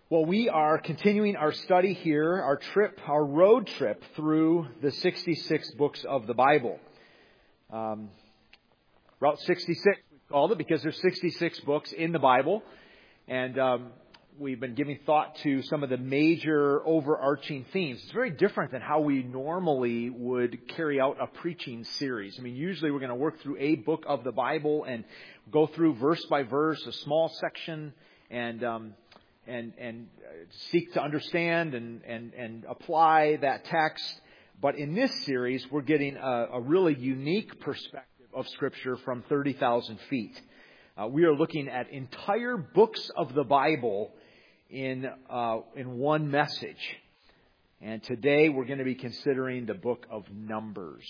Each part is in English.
Well, we are continuing our study here, our road trip through the 66 books of the Bible. Route 66, we called it, because there's 66 books in the Bible. And we've been giving thought to some of the major overarching themes. It's very different than how we normally would carry out a preaching series. I mean, usually we're going to work through a book of the Bible and go through verse by verse, a small section, and seek to understand and apply that text. But in this series, we're getting a really unique perspective of Scripture from 30,000 feet. We are looking at entire books of the Bible in one message. And today we're going to be considering the book of Numbers.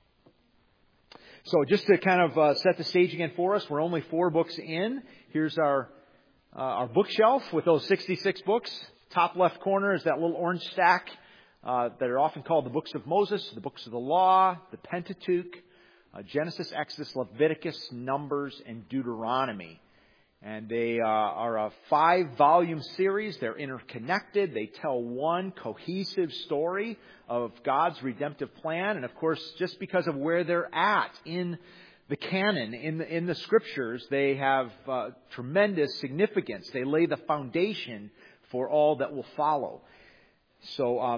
So just to kind of set the stage again for us, we're only 4 books in. Here's our bookshelf with those 66 books. Top left corner is that little orange stack that are often called the books of Moses, the books of the law, the Pentateuch, Genesis, Exodus, Leviticus, Numbers, and Deuteronomy. And they are a 5-volume series. They're interconnected. They tell one cohesive story of God's redemptive plan. And of course, just because of where they're at in the canon, in the Scriptures, they have tremendous significance. They lay the foundation for all that will follow. So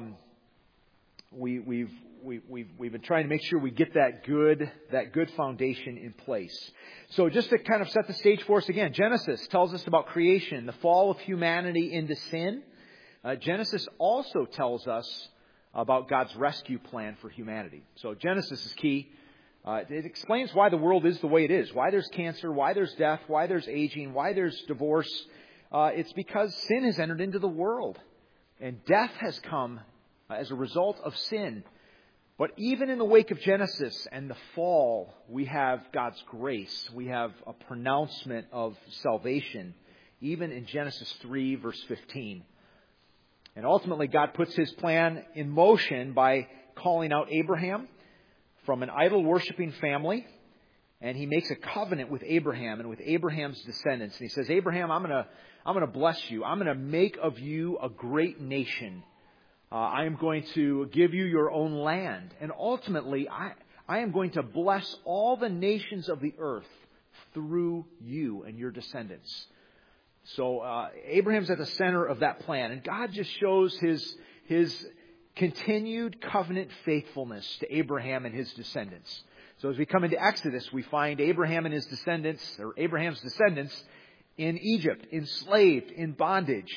we've been trying to make sure we get that good foundation in place. So just to kind of set the stage for us again, Genesis tells us about creation, the fall of humanity into sin. Genesis also tells us about God's rescue plan for humanity. So Genesis is key. It explains why the world is the way it is, why there's cancer, why there's death, why there's aging, why there's divorce. It's because sin has entered into the world, and death has come as a result of sin. But even in the wake of Genesis and the fall, we have God's grace. We have a pronouncement of salvation, even in Genesis 3, verse 15. And ultimately, God puts His plan in motion by calling out Abraham from an idol-worshiping family, and He makes a covenant with Abraham and with Abraham's descendants. And He says, Abraham, I'm going to bless you. I'm going to make of you a great nation. I am going to give you your own land. And ultimately, I am going to bless all the nations of the earth through you and your descendants. So Abraham's at the center of that plan. And God just shows His continued covenant faithfulness to Abraham and his descendants. So as we come into Exodus, we find Abraham and his descendants, or Abraham's descendants, in Egypt, enslaved, in bondage,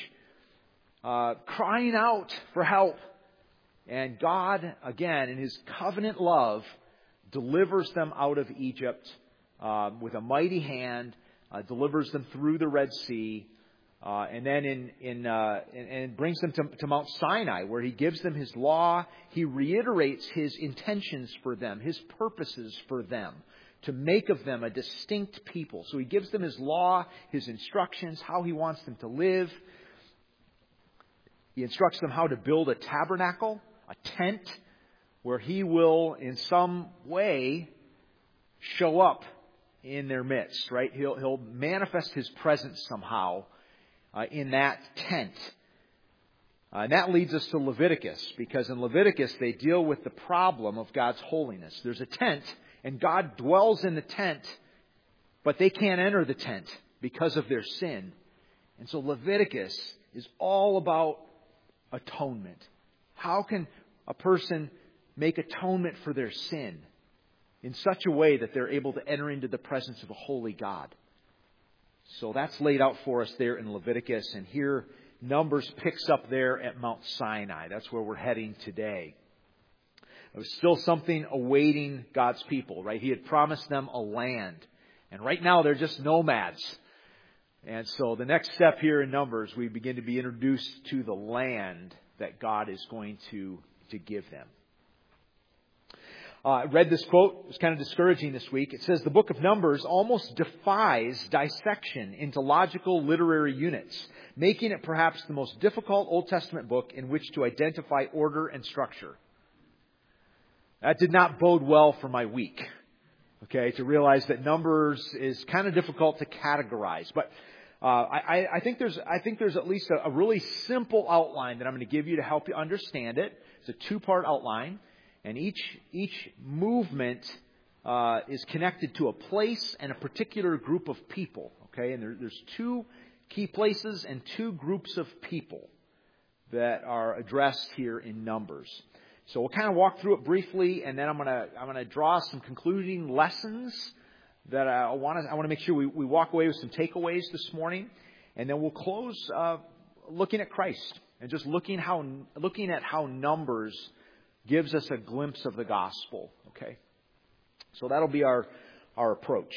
crying out for help. And God, again, in His covenant love, delivers them out of Egypt with a mighty hand, delivers them through the Red Sea, and then and brings them to Mount Sinai, where He gives them His law. He reiterates His intentions for them, His purposes for them, to make of them a distinct people. So He gives them His law, His instructions, how He wants them to live. He instructs them how to build a tabernacle, a tent, where He will, in some way, show up in their midst, right? He'll manifest His presence somehow in that tent. And that leads us to Leviticus, because in Leviticus they deal with the problem of God's holiness. There's a tent, and God dwells in the tent, but they can't enter the tent because of their sin. And so Leviticus is all about atonement. How can a person make atonement for their sin in such a way that they're able to enter into the presence of a holy God? So that's laid out for us there in Leviticus. And here, Numbers picks up there at Mount Sinai. That's where we're heading today. There was still something awaiting God's people, right? He had promised them a land. And right now, they're just nomads. And so the next step here in Numbers, we begin to be introduced to the land that God is going to give them. I read this quote. It was kind of discouraging this week. It says, the book of Numbers almost defies dissection into logical literary units, making it perhaps the most difficult Old Testament book in which to identify order and structure. That did not bode well for my week. Okay, to realize that Numbers is kind of difficult to categorize. But I think there's at least a really simple outline that I'm going to give you to help you understand it. It's a two-part outline, and each movement is connected to a place and a particular group of people. Okay, and there's two key places and two groups of people that are addressed here in Numbers. So we'll kind of walk through it briefly, and then I'm gonna draw some concluding lessons that I want to make sure we walk away with some takeaways this morning, and then we'll close looking at Christ and just looking at how Numbers gives us a glimpse of the gospel. Okay, so that'll be our approach.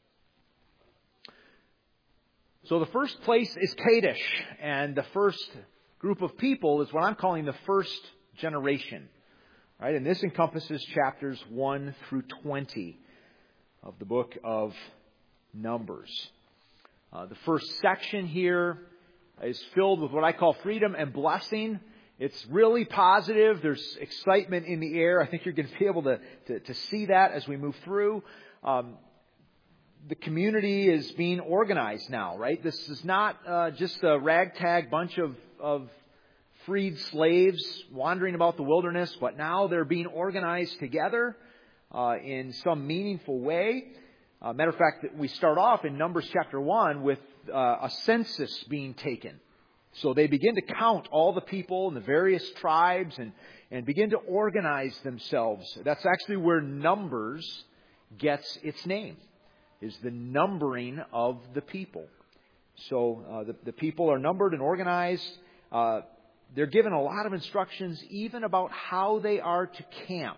So the first place is Kadesh, and the first group of people is what I'm calling the first generation. Right? And this encompasses chapters 1 through 20 of the book of Numbers. The first section here is filled with what I call freedom and blessing. It's really positive. There's excitement in the air. I think you're going to be able to see that as we move through. The community is being organized now, right? This is not just a ragtag bunch of freed slaves wandering about the wilderness, but now they're being organized together in some meaningful way. Matter of fact, we start off in Numbers chapter 1 with a census being taken. So they begin to count all the people and the various tribes and begin to organize themselves. That's actually where Numbers gets its name, is the numbering of the people. So the people are numbered and organized. They're given a lot of instructions even about how they are to camp.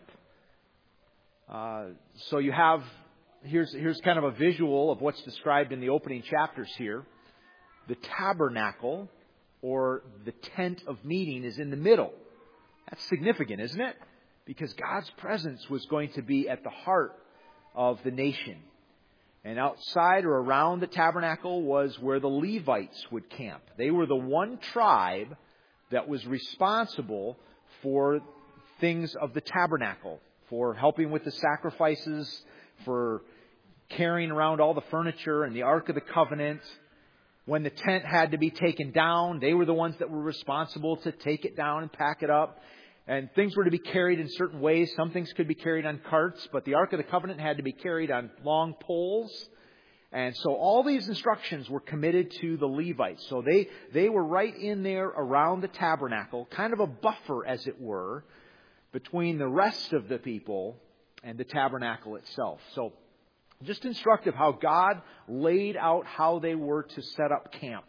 So you have, here's kind of a visual of what's described in the opening chapters here. The tabernacle, or the tent of meeting, is in the middle. That's significant, isn't it? Because God's presence was going to be at the heart of the nation. And outside or around the tabernacle was where the Levites would camp. They were the one tribe that was responsible for things of the tabernacle, for helping with the sacrifices, for carrying around all the furniture and the Ark of the Covenant. When the tent had to be taken down, they were the ones that were responsible to take it down and pack it up. And things were to be carried in certain ways. Some things could be carried on carts, but the Ark of the Covenant had to be carried on long poles. And so all these instructions were committed to the Levites. So they were right in there around the tabernacle, kind of a buffer, as it were, between the rest of the people and the tabernacle itself. So just instructive how God laid out how they were to set up camp,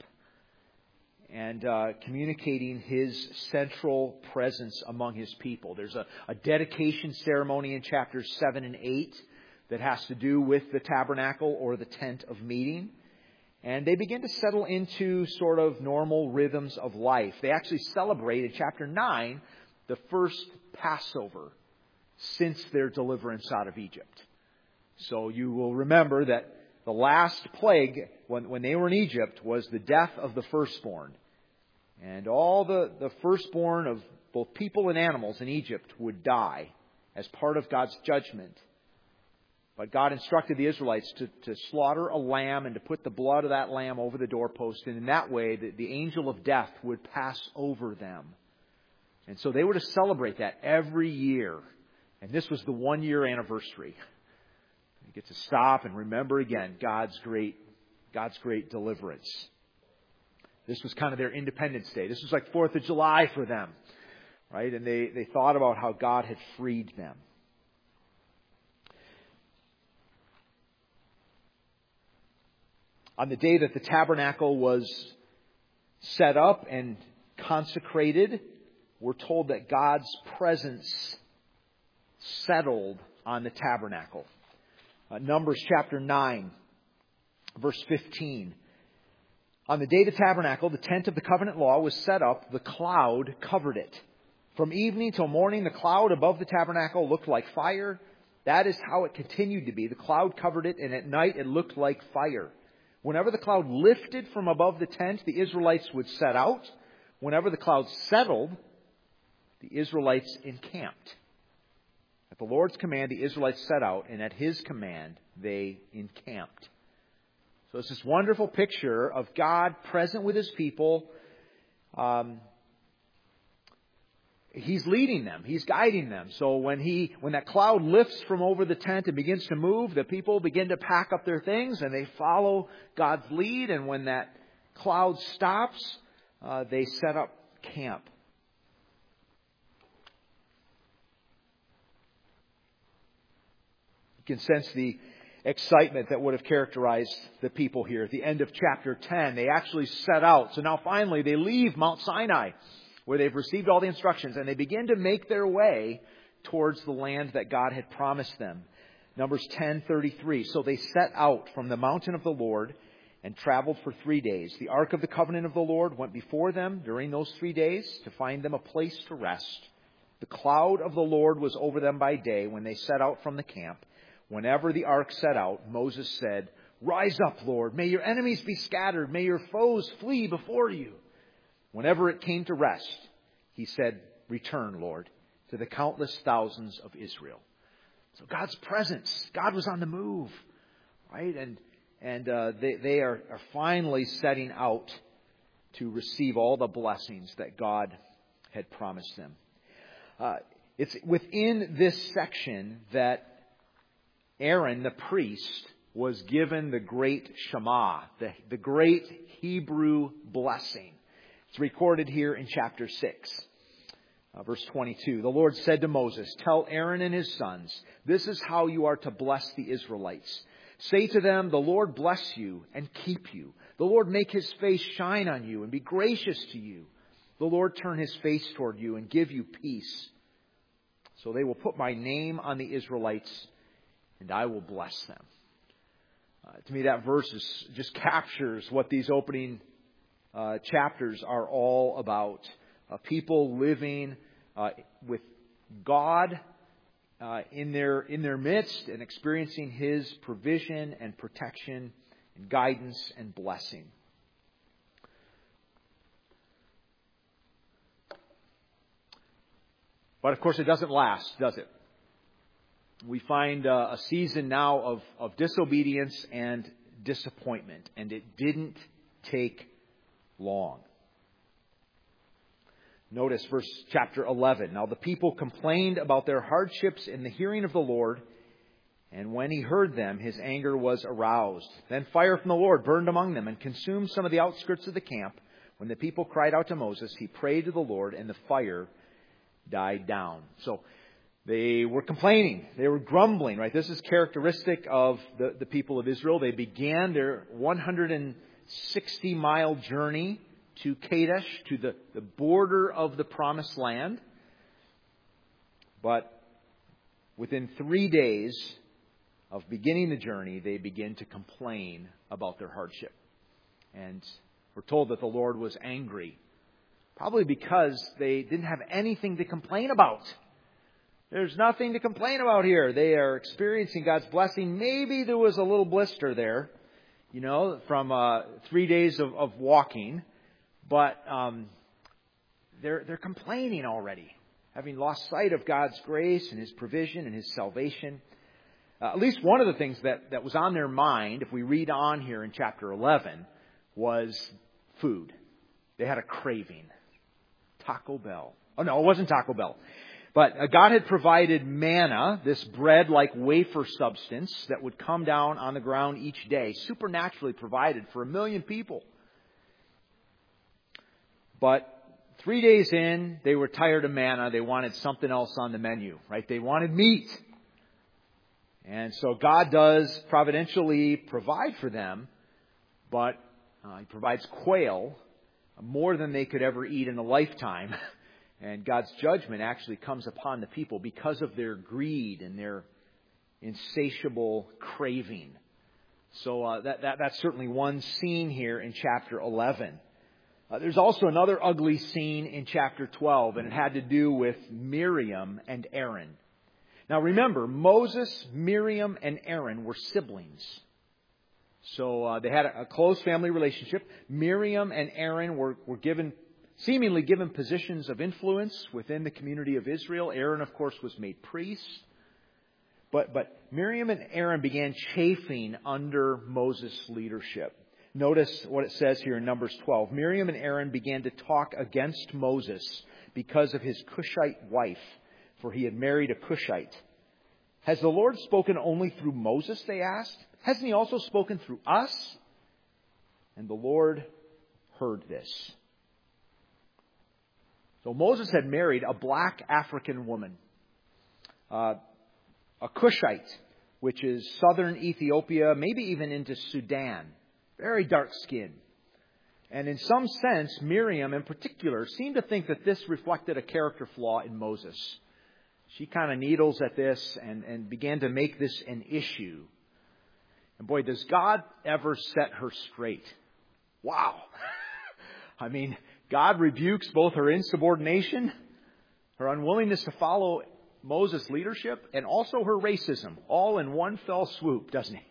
and communicating His central presence among His people. There's a dedication ceremony in chapters 7 and 8 that has to do with the tabernacle or the tent of meeting. And they begin to settle into sort of normal rhythms of life. They actually celebrate in chapter 9 the first Passover since their deliverance out of Egypt. So you will remember that the last plague, when they were in Egypt, was the death of the firstborn. And all the firstborn of both people and animals in Egypt would die as part of God's judgment. But God instructed the Israelites to slaughter a lamb and to put the blood of that lamb over the doorpost. And in that way, the angel of death would pass over them. And so they were to celebrate that every year. And this was the 1-year anniversary. You get to stop and remember again God's great deliverance. This was kind of their Independence Day. This was like 4th of July for them, right? And they thought about how God had freed them. On the day that the tabernacle was set up and consecrated, we're told that God's presence settled on the tabernacle. Numbers chapter 9, verse 15. On the day the tabernacle, the tent of the covenant law, was set up, the cloud covered it. From evening till morning, the cloud above the tabernacle looked like fire. That is how it continued to be. The cloud covered it, and at night it looked like fire. Whenever the cloud lifted from above the tent, the Israelites would set out. Whenever the cloud settled, the Israelites encamped. At the Lord's command, the Israelites set out, and at His command, they encamped. So it's this wonderful picture of God present with His people. He's leading them. He's guiding them. So when that cloud lifts from over the tent and begins to move, the people begin to pack up their things and they follow God's lead. And when that cloud stops, they set up camp. You can sense the excitement that would have characterized the people here. At the end of chapter 10, they actually set out. So now finally they leave Mount Sinai, where they've received all the instructions, and they begin to make their way towards the land that God had promised them. Numbers 10:33. So they set out from the mountain of the Lord and traveled for 3 days. The ark of the covenant of the Lord went before them during those 3 days to find them a place to rest. The cloud of the Lord was over them by day when they set out from the camp. Whenever the ark set out, Moses said, "Rise up, Lord. May your enemies be scattered. May your foes flee before you." Whenever it came to rest, he said, "Return, Lord, to the countless thousands of Israel." So God's presence, God was on the move, right? And they are finally setting out to receive all the blessings that God had promised them. It's within this section that Aaron, the priest, was given the great Shema, the great Hebrew blessing. It's recorded here in chapter 6, verse 22. The Lord said to Moses, "Tell Aaron and his sons, this is how you are to bless the Israelites. Say to them, the Lord bless you and keep you. The Lord make His face shine on you and be gracious to you. The Lord turn His face toward you and give you peace. So they will put my name on the Israelites, and I will bless them." To me, that verse just captures what these opening chapters are all about. People living with God in their midst and experiencing His provision and protection and guidance and blessing. But of course, it doesn't last, does it? We find a season now of disobedience and disappointment, and it didn't take long. Notice chapter 11. Now the people complained about their hardships in the hearing of the Lord, and when He heard them, His anger was aroused. Then fire from the Lord burned among them and consumed some of the outskirts of the camp. When the people cried out to Moses, he prayed to the Lord, and the fire died down. So they were complaining. They were grumbling, right? This is characteristic of the people of Israel. They began their 160-mile journey to Kadesh, to the border of the Promised Land. But within 3 days of beginning the journey, they begin to complain about their hardship. And we're told that the Lord was angry, probably because they didn't have anything to complain about. There's nothing to complain about here. They are experiencing God's blessing. Maybe there was a little blister there, from 3 days of walking. But they're complaining already, having lost sight of God's grace and His provision and His salvation. At least one of the things that was on their mind, if we read on here in chapter 11, was food. They had a craving. Taco Bell. Oh, no, it wasn't Taco Bell. But God had provided manna, this bread-like wafer substance that would come down on the ground each day, supernaturally provided for 1 million people. But 3 days in, they were tired of manna. They wanted something else on the menu, right? They wanted meat. And so God does providentially provide for them, but He provides quail, more than they could ever eat in a lifetime. And God's judgment actually comes upon the people because of their greed and their insatiable craving. So that's certainly one scene here in chapter 11. There's also another ugly scene in chapter 12, and it had to do with Miriam and Aaron. Now remember, Moses, Miriam, and Aaron were siblings. So they had a close family relationship. Miriam and Aaron were seemingly given positions of influence within the community of Israel. Aaron, of course, was made priest. But Miriam and Aaron began chafing under Moses' leadership. Notice what it says here in Numbers 12. Miriam and Aaron began to talk against Moses because of his Cushite wife, for he had married a Cushite. Has the Lord spoken only through Moses, they asked? Hasn't he also spoken through us? And the Lord heard this. So Moses had married a black African woman, a Cushite, which is southern Ethiopia, maybe even into Sudan. Very dark skin. And in some sense, Miriam in particular seemed to think that this reflected a character flaw in Moses. She kind of needles at this and began to make this an issue. And boy, does God ever set her straight. Wow. I mean, God rebukes both her insubordination, her unwillingness to follow Moses' leadership, and also her racism, all in one fell swoop, doesn't he?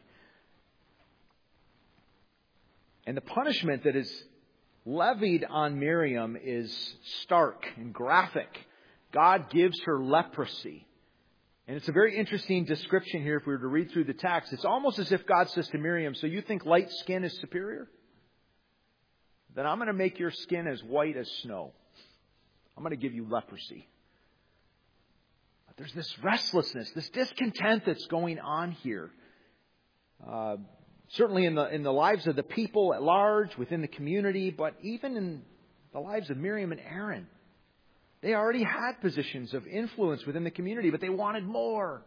And the punishment that is levied on Miriam is stark and graphic. God gives her leprosy. And it's a very interesting description here if we were to read through the text. It's almost as if God says to Miriam, so you think light skin is superior? Then I'm going to make your skin as white as snow. I'm going to give you leprosy. But there's this restlessness, this discontent that's going on here. Certainly in the lives of the people at large, within the community, but even in the lives of Miriam and Aaron. They already had positions of influence within the community, but they wanted more.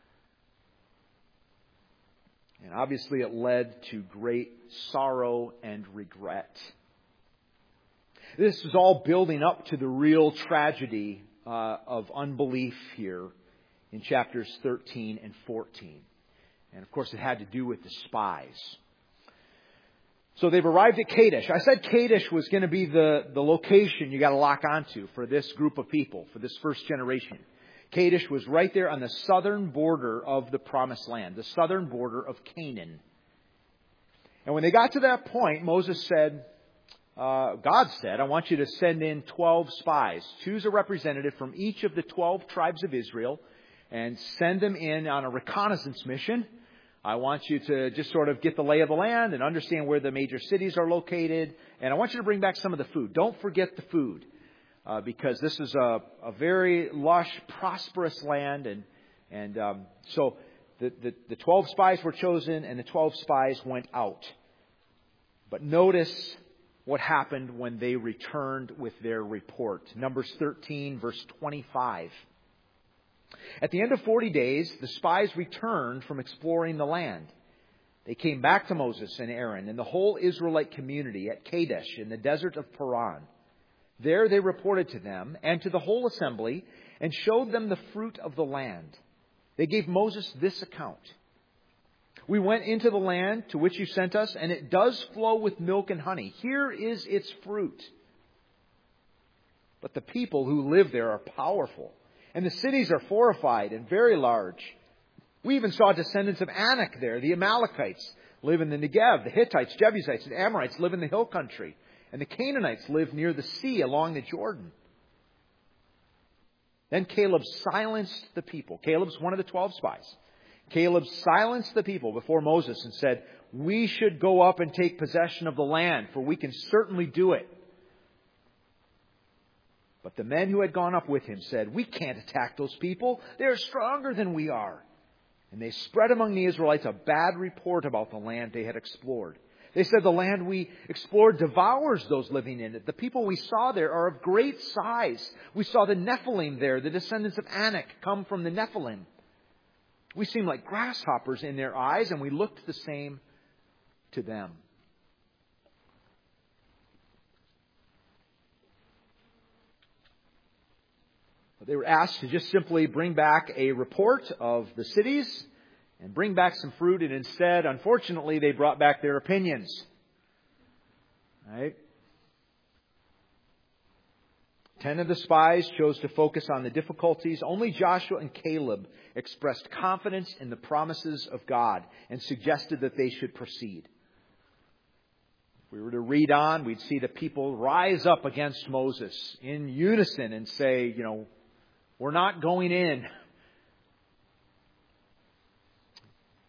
And obviously it led to great sorrow and regret. This is all building up to the real tragedy of unbelief here in chapters 13 and 14. And of course, it had to do with the spies. So they've arrived at Kadesh. I said Kadesh was going to be the location you got to lock onto for this group of people, for this first generation. Kadesh was right there on the southern border of the Promised Land, the southern border of Canaan. And when they got to that point, Moses said, God said, I want you to send in 12 spies. Choose a representative from each of the 12 tribes of Israel and send them in on a reconnaissance mission. I want you to just sort of get the lay of the land and understand where the major cities are located. And I want you to bring back some of the food. Don't forget the food. Because this is a very lush, prosperous land. And so the 12 spies were chosen and the 12 spies went out. But notice what happened when they returned with their report. Numbers 13, verse 25. At the end of 40 days, the spies returned from exploring the land. They came back to Moses and Aaron and the whole Israelite community at Kadesh in the desert of Paran. There they reported to them and to the whole assembly and showed them the fruit of the land. They gave Moses this account. We went into the land to which you sent us, and it does flow with milk and honey. Here is its fruit. But the people who live there are powerful, and the cities are fortified and very large. We even saw descendants of Anak there. The Amalekites live in the Negev. The Hittites, Jebusites, and Amorites live in the hill country. And the Canaanites live near the sea along the Jordan. Then Caleb silenced the people. Caleb's one of the 12 spies. Caleb silenced the people before Moses and said, we should go up and take possession of the land, for we can certainly do it. But the men who had gone up with him said, we can't attack those people. They are stronger than we are. And they spread among the Israelites a bad report about the land they had explored. They said, the land we explored devours those living in it. The people we saw there are of great size. We saw the Nephilim there, the descendants of Anak come from the Nephilim. We seemed like grasshoppers in their eyes, and we looked the same to them. They were asked to just simply bring back a report of the cities and bring back some fruit, and instead, unfortunately, they brought back their opinions. Right? 10 of the spies chose to focus on the difficulties. Only Joshua and Caleb expressed confidence in the promises of God and suggested that they should proceed. If we were to read on, we'd see the people rise up against Moses in unison and say, we're not going in.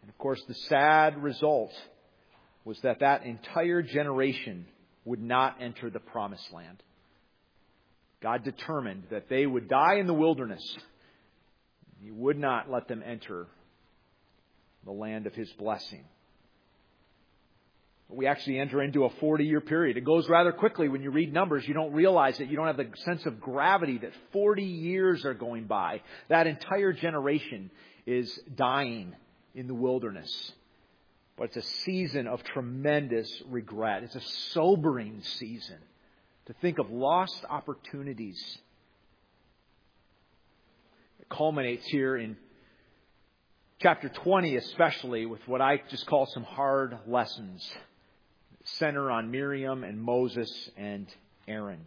And of course, the sad result was that entire generation would not enter the promised land. God determined that they would die in the wilderness. He would not let them enter the land of His blessing. We actually enter into a 40-year period. It goes rather quickly when you read Numbers. You don't realize it. You don't have the sense of gravity that 40 years are going by. That entire generation is dying in the wilderness. But it's a season of tremendous regret. It's a sobering season to think of lost opportunities. It culminates here in chapter 20 especially with what I just call some hard lessons. Center on Miriam and Moses and Aaron.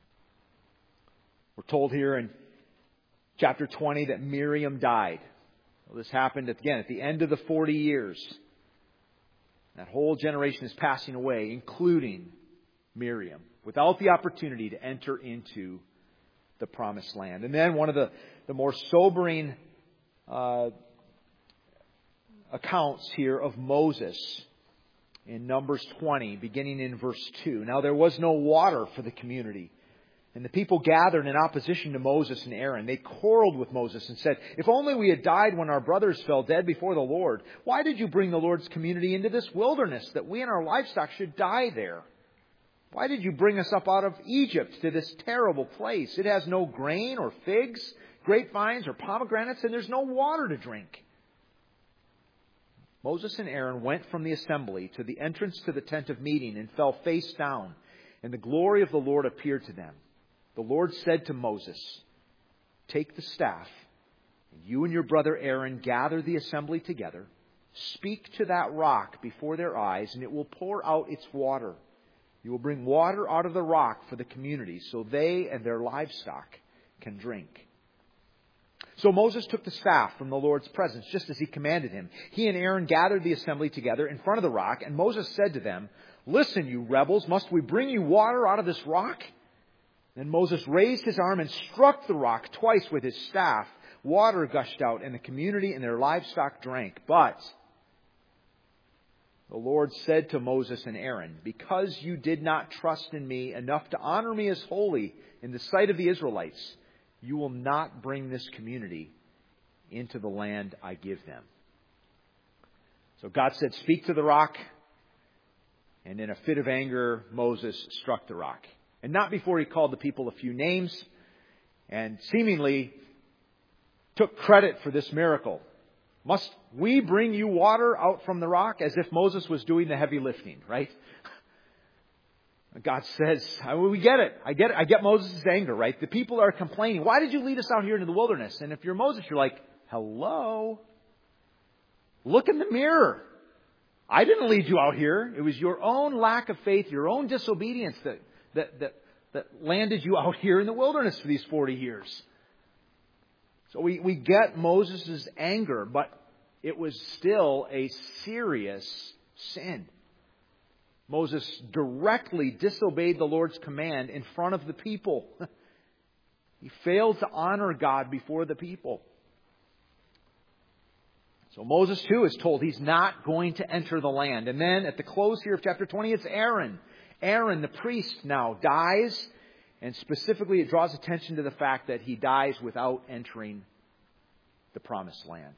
We're told here in chapter 20 that Miriam died. Well, this happened at the end of the 40 years. That whole generation is passing away, including Miriam, without the opportunity to enter into the promised land. And then one of the more sobering accounts here of Moses in Numbers 20, beginning in verse 2. Now there was no water for the community, and the people gathered in opposition to Moses and Aaron. They quarreled with Moses and said, "If only we had died when our brothers fell dead before the Lord. Why did you bring the Lord's community into this wilderness, that we and our livestock should die there? Why did you bring us up out of Egypt to this terrible place? It has no grain or figs, grapevines or pomegranates, and there's no water to drink." Moses and Aaron went from the assembly to the entrance to the tent of meeting and fell face down, and the glory of the Lord appeared to them. The Lord said to Moses, "Take the staff, and you and your brother Aaron gather the assembly together. Speak to that rock before their eyes, and it will pour out its water. You will bring water out of the rock for the community, so they and their livestock can drink." So Moses took the staff from the Lord's presence, just as he commanded him. He and Aaron gathered the assembly together in front of the rock, and Moses said to them, "Listen, you rebels, must we bring you water out of this rock?" Then Moses raised his arm and struck the rock twice with his staff. Water gushed out, and the community and their livestock drank. But the Lord said to Moses and Aaron, "Because you did not trust in me enough to honor me as holy in the sight of the Israelites, you will not bring this community into the land I give them." So God said, "Speak to the rock." And in a fit of anger, Moses struck the rock. And not before he called the people a few names and seemingly took credit for this miracle. "Must we bring you water out from the rock?" As if Moses was doing the heavy lifting, right? God says, we get it. I get Moses' anger, right? The people are complaining. "Why did you lead us out here into the wilderness?" And if you're Moses, you're like, "Hello? Look in the mirror. I didn't lead you out here. It was your own lack of faith, your own disobedience that landed you out here in the wilderness for these 40 years. So we get Moses' anger, but it was still a serious sin. Moses directly disobeyed the Lord's command in front of the people. He failed to honor God before the people. So Moses too is told he's not going to enter the land. And then at the close here of chapter 20, it's Aaron. Aaron, the priest, now dies. And specifically it draws attention to the fact that he dies without entering the promised land.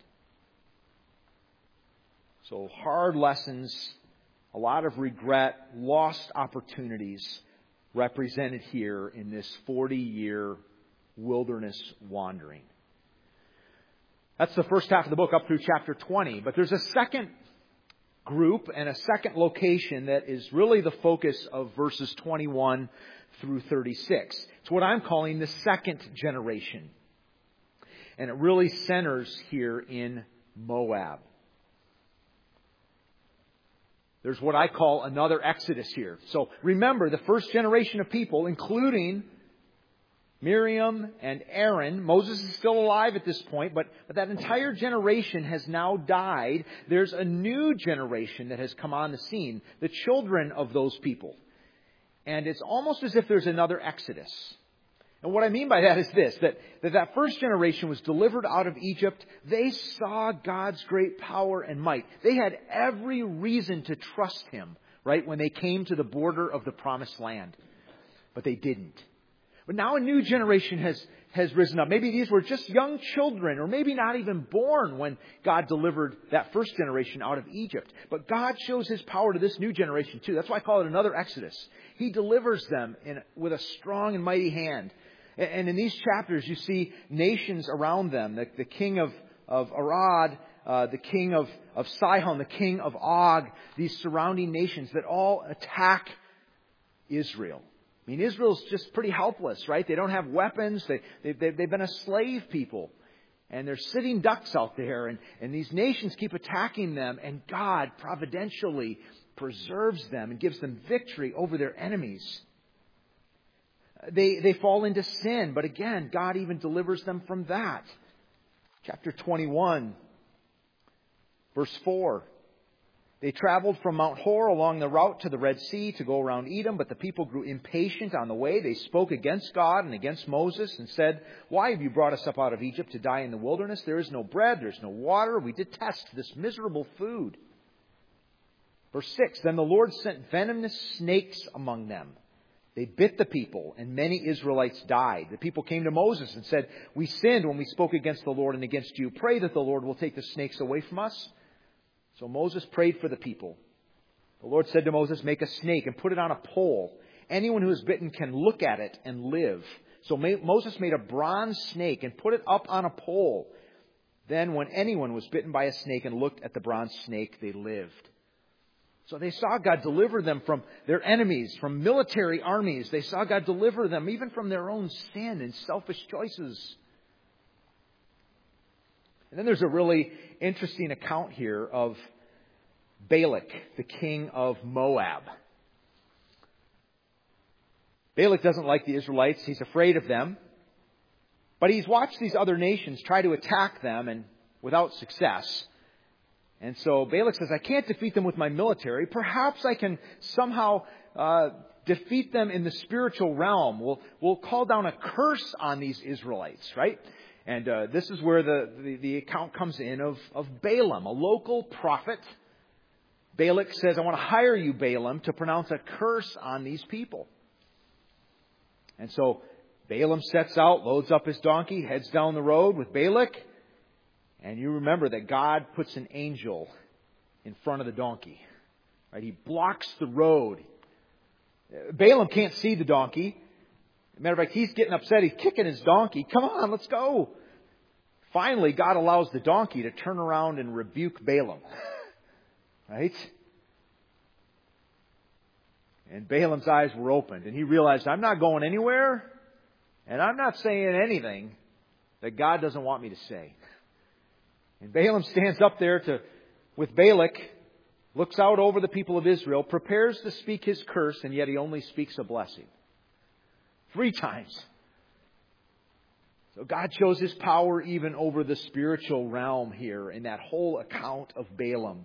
So hard lessons, a lot of regret, lost opportunities represented here in this 40-year wilderness wandering. That's the first half of the book up through chapter 20. But there's a second group and a second location that is really the focus of verses 21 through 36. It's what I'm calling the second generation. And it really centers here in Moab. There's what I call another Exodus here. So remember, the first generation of people, including Miriam and Aaron, Moses is still alive at this point, but that entire generation has now died. There's a new generation that has come on the scene, the children of those people. And it's almost as if there's another Exodus. And what I mean by that is this, that first generation was delivered out of Egypt. They saw God's great power and might. They had every reason to trust Him, right, when they came to the border of the promised land. But they didn't. But now a new generation has risen up. Maybe these were just young children, or maybe not even born when God delivered that first generation out of Egypt. But God shows His power to this new generation too. That's why I call it another Exodus. He delivers them with a strong and mighty hand. And in these chapters, you see nations around them. The king of Arad, the king of Sihon, the king of Og, these surrounding nations that all attack Israel. I mean, Israel's just pretty helpless, right? They don't have weapons. They've been a slave people. And they're sitting ducks out there. And these nations keep attacking them. And God providentially preserves them and gives them victory over their enemies. They fall into sin. But again, God even delivers them from that. Chapter 21, verse 4. They traveled from Mount Hor along the route to the Red Sea to go around Edom, but the people grew impatient on the way. They spoke against God and against Moses and said, "Why have you brought us up out of Egypt to die in the wilderness? There is no bread, there is no water. We detest this miserable food." Verse 6, Then the Lord sent venomous snakes among them. They bit the people, and many Israelites died. The people came to Moses and said, "We sinned when we spoke against the Lord and against you. Pray that the Lord will take the snakes away from us." So Moses prayed for the people. The Lord said to Moses, "Make a snake and put it on a pole. Anyone who is bitten can look at it and live." So Moses made a bronze snake and put it up on a pole. Then when anyone was bitten by a snake and looked at the bronze snake, they lived. So they saw God deliver them from their enemies, from military armies. They saw God deliver them even from their own sin and selfish choices. And then there's a really interesting account here of Balak, the king of Moab. Balak doesn't like the Israelites. He's afraid of them. But he's watched these other nations try to attack them, and without success. And so Balak says, "I can't defeat them with my military. Perhaps I can somehow defeat them in the spiritual realm. We'll call down a curse on these Israelites," right? And this is where the account comes in of Balaam, a local prophet. Balak says, "I want to hire you, Balaam, to pronounce a curse on these people." And so Balaam sets out, loads up his donkey, heads down the road with Balak. And you remember that God puts an angel in front of the donkey. Right? He blocks the road. Balaam can't see the donkey. Matter of fact, he's getting upset. He's kicking his donkey. "Come on, let's go." Finally, God allows the donkey to turn around and rebuke Balaam. Right? And Balaam's eyes were opened. And he realized, I'm not going anywhere. And I'm not saying anything that God doesn't want me to say. And Balaam stands up there with Balak, looks out over the people of Israel, prepares to speak his curse, and yet he only speaks a blessing. 3 times. So God shows His power even over the spiritual realm here in that whole account of Balaam.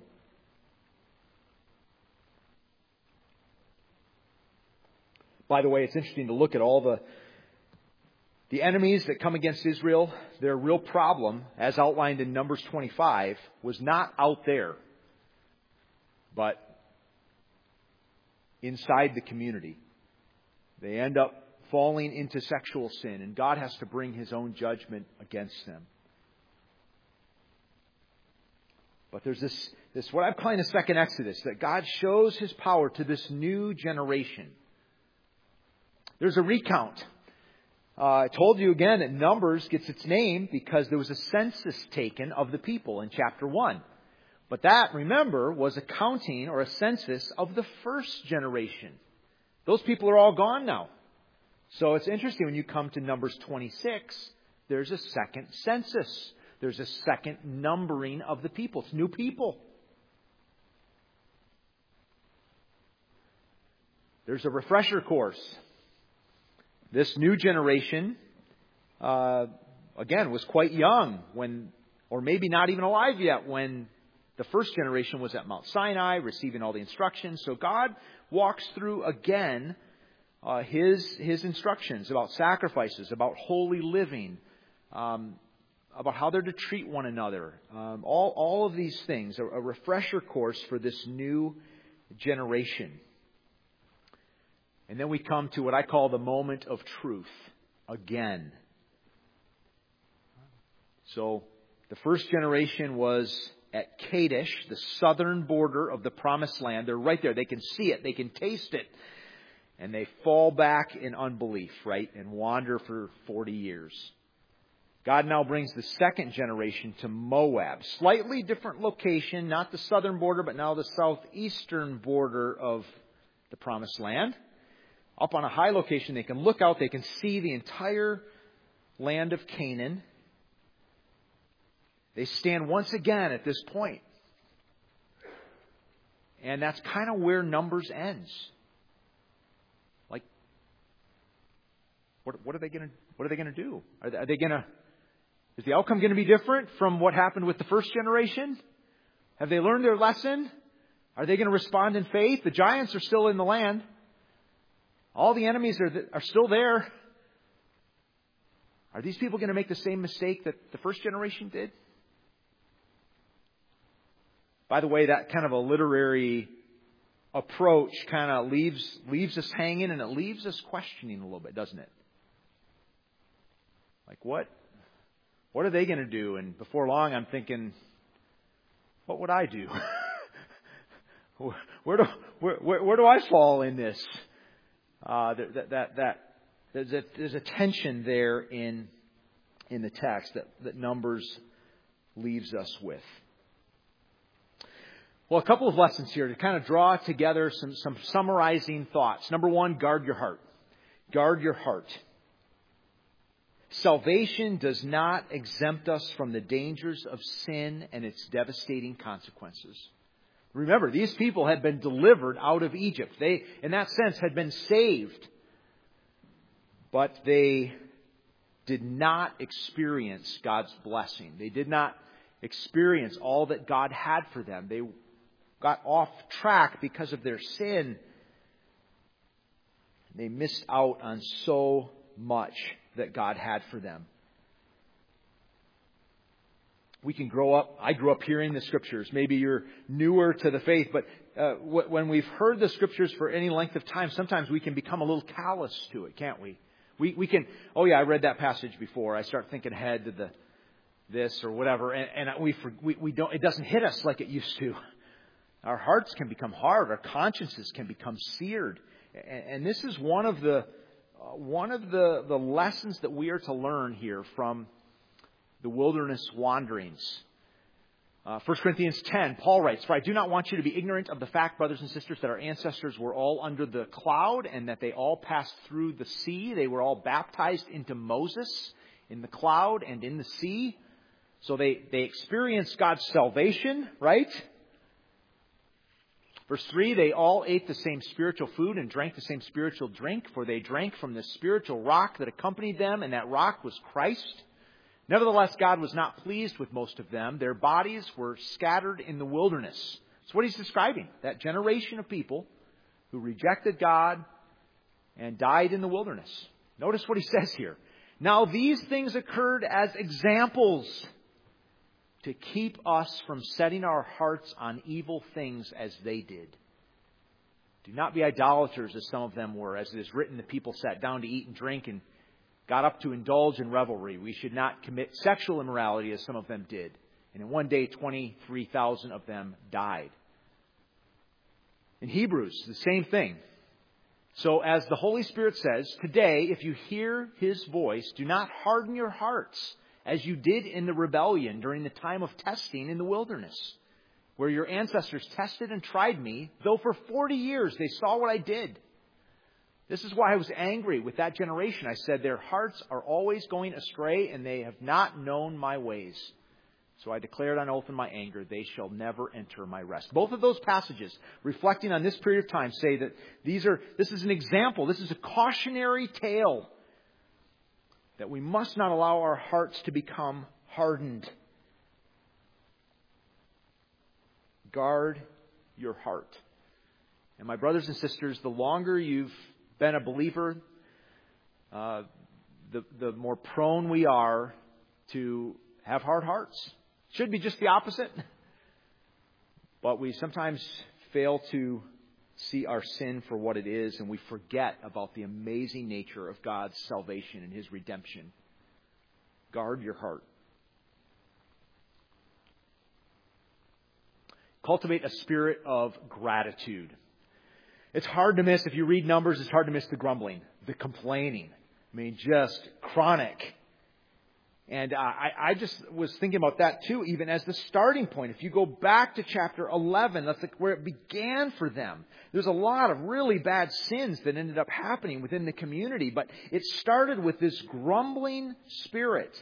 By the way, it's interesting to look at all the enemies that come against Israel. Their real problem, as outlined in Numbers 25, was not out there, but inside the community. They end up falling into sexual sin, and God has to bring His own judgment against them. But there's this what I'm calling a second Exodus, that God shows His power to this new generation. There's a recount. I told you again that Numbers gets its name because there was a census taken of the people in chapter 1. But that, remember, was a counting or a census of the first generation. Those people are all gone now. So it's interesting when you come to Numbers 26, there's a second census. There's a second numbering of the people. It's new people. There's a refresher course. This new generation, again, was quite young when, or maybe not even alive yet when the first generation was at Mount Sinai receiving all the instructions. So God walks through again His instructions about sacrifices, about holy living, about how they're to treat one another. All of these things, a refresher course for this new generation. And then we come to what I call the moment of truth again. So the first generation was at Kadesh, the southern border of the Promised Land. They're right there. They can see it. They can taste it. And they fall back in unbelief, right? And wander for 40 years. God now brings the second generation to Moab. Slightly different location, not the southern border, but now the southeastern border of the Promised Land. Up on a high location, they can look out, they can see the entire land of Canaan. They stand once again at this point. And that's kind of where Numbers ends. Like, what are they going to do? Are they going to? Is the outcome going to be different from what happened with the first generation? Have they learned their lesson? Are they going to respond in faith? The giants are still in the land. All the enemies are still there. Are these people going to make the same mistake that the first generation did? By the way, that kind of a literary approach kind of leaves us hanging, and it leaves us questioning a little bit, doesn't it? Like, what are they going to do? And before long, I'm thinking, what would I do? Where do I fall in this? There's a tension there in the text that Numbers leaves us with. Well, a couple of lessons here to kind of draw together some summarizing thoughts. Number one, guard your heart. Guard your heart. Salvation does not exempt us from the dangers of sin and its devastating consequences. Remember, these people had been delivered out of Egypt. They, in that sense, had been saved. But they did not experience God's blessing. They did not experience all that God had for them. They got off track because of their sin. They missed out on so much that God had for them. We can grow up. I grew up hearing the Scriptures. Maybe you're newer to the faith, but when we've heard the Scriptures for any length of time, sometimes we can become a little callous to it, can't we? We can, oh yeah, I read that passage before. I start thinking ahead to this or whatever, and we don't. It doesn't hit us like it used to. Our hearts can become hard. Our consciences can become seared, and this is one of the lessons that we are to learn here from the wilderness wanderings. 1 Corinthians 10, Paul writes, "For I do not want you to be ignorant of the fact, brothers and sisters, that our ancestors were all under the cloud and that they all passed through the sea. They were all baptized into Moses in the cloud and in the sea." So they experienced God's salvation, right? Verse 3, "They all ate the same spiritual food and drank the same spiritual drink, for they drank from the spiritual rock that accompanied them, and that rock was Christ. Nevertheless, God was not pleased with most of them. Their bodies were scattered in the wilderness." That's what he's describing. That generation of people who rejected God and died in the wilderness. Notice what he says here. "Now these things occurred as examples to keep us from setting our hearts on evil things as they did. Do not be idolaters as some of them were. As it is written, the people sat down to eat and drink and got up to indulge in revelry. We should not commit sexual immorality as some of them did. And in one day, 23,000 of them died." In Hebrews, the same thing. "So as the Holy Spirit says, today, if you hear His voice, do not harden your hearts as you did in the rebellion during the time of testing in the wilderness, where your ancestors tested and tried me, though for 40 years they saw what I did. This is why I was angry with that generation. I said, their hearts are always going astray, and they have not known my ways. So I declared on oath in my anger, they shall never enter my rest." Both of those passages, reflecting on this period of time, say that this is an example, this is a cautionary tale, that we must not allow our hearts to become hardened. Guard your heart. And my brothers and sisters, the longer you've been a believer, the more prone we are to have hard hearts. Should be just the opposite. But we sometimes fail to see our sin for what it is, and we forget about the amazing nature of God's salvation and His redemption. Guard your heart. Cultivate a spirit of gratitude. It's hard to miss, if you read Numbers, it's hard to miss the grumbling, the complaining. I mean, just chronic. And I just was thinking about that too, even as the starting point. If you go back to chapter 11, that's like where it began for them. There's a lot of really bad sins that ended up happening within the community, but it started with this grumbling spirit.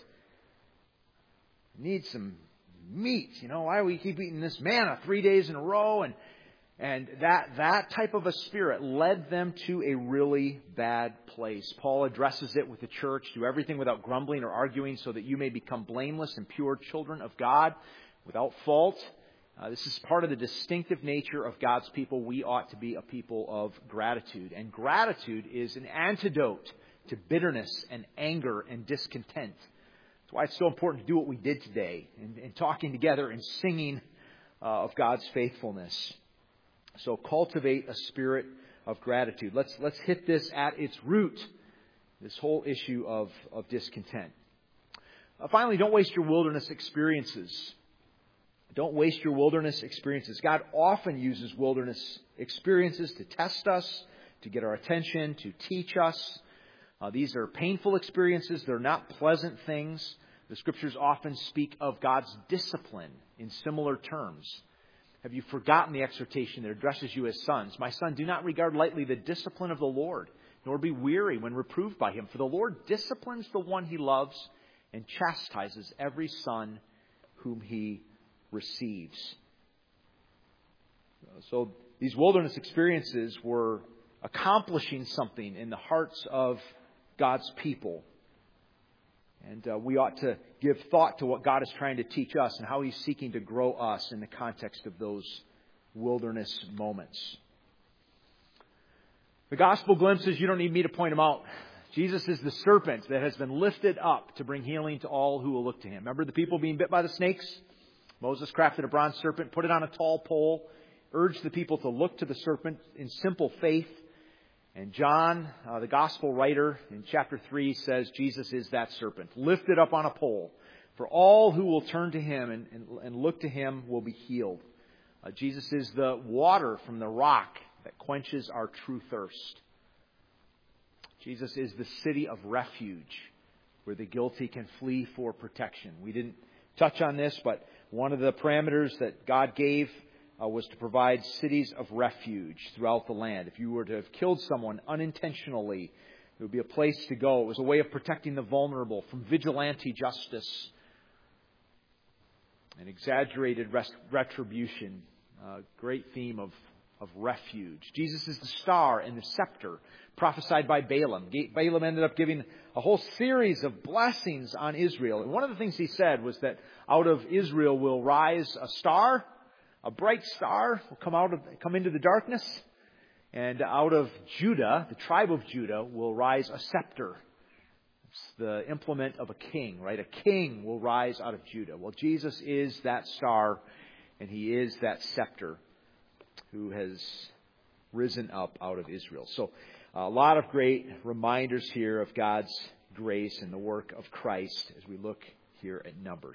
Need some meat, why do we keep eating this manna 3 days in a row? And that type of a spirit led them to a really bad place. Paul addresses it with the church. Do everything without grumbling or arguing so that you may become blameless and pure children of God without fault. This is part of the distinctive nature of God's people. We ought to be a people of gratitude. And gratitude is an antidote to bitterness and anger and discontent. That's why it's so important to do what we did today and talking together and singing of God's faithfulness. So cultivate a spirit of gratitude. Let's hit this at its root, this whole issue of discontent. Finally, don't waste your wilderness experiences. Don't waste your wilderness experiences. God often uses wilderness experiences to test us, to get our attention, to teach us. These are painful experiences. They're not pleasant things. The Scriptures often speak of God's discipline in similar terms. Have you forgotten the exhortation that addresses you as sons? My son, do not regard lightly the discipline of the Lord, nor be weary when reproved by Him. For the Lord disciplines the one He loves and chastises every son whom He receives. So these wilderness experiences were accomplishing something in the hearts of God's people. And we ought to give thought to what God is trying to teach us and how He's seeking to grow us in the context of those wilderness moments. The gospel glimpses, you don't need me to point them out. Jesus is the serpent that has been lifted up to bring healing to all who will look to Him. Remember the people being bit by the snakes? Moses crafted a bronze serpent, put it on a tall pole, urged the people to look to the serpent in simple faith. And John, the gospel writer, in chapter 3 says Jesus is that serpent, lifted up on a pole. For all who will turn to Him and look to Him will be healed. Jesus is the water from the rock that quenches our true thirst. Jesus is the city of refuge where the guilty can flee for protection. We didn't touch on this, but one of the parameters that God gave was to provide cities of refuge throughout the land. If you were to have killed someone unintentionally, there would be a place to go. It was a way of protecting the vulnerable from vigilante justice and exaggerated retribution. Great theme of refuge. Jesus is the star and the scepter prophesied by Balaam. Balaam ended up giving a whole series of blessings on Israel. And one of the things he said was that out of Israel will rise a star. A bright star will come into the darkness, and out of Judah, the tribe of Judah, will rise a scepter. It's the implement of a king, right? A king will rise out of Judah. Well, Jesus is that star, and He is that scepter who has risen up out of Israel. So, a lot of great reminders here of God's grace and the work of Christ as we look here at Numbers.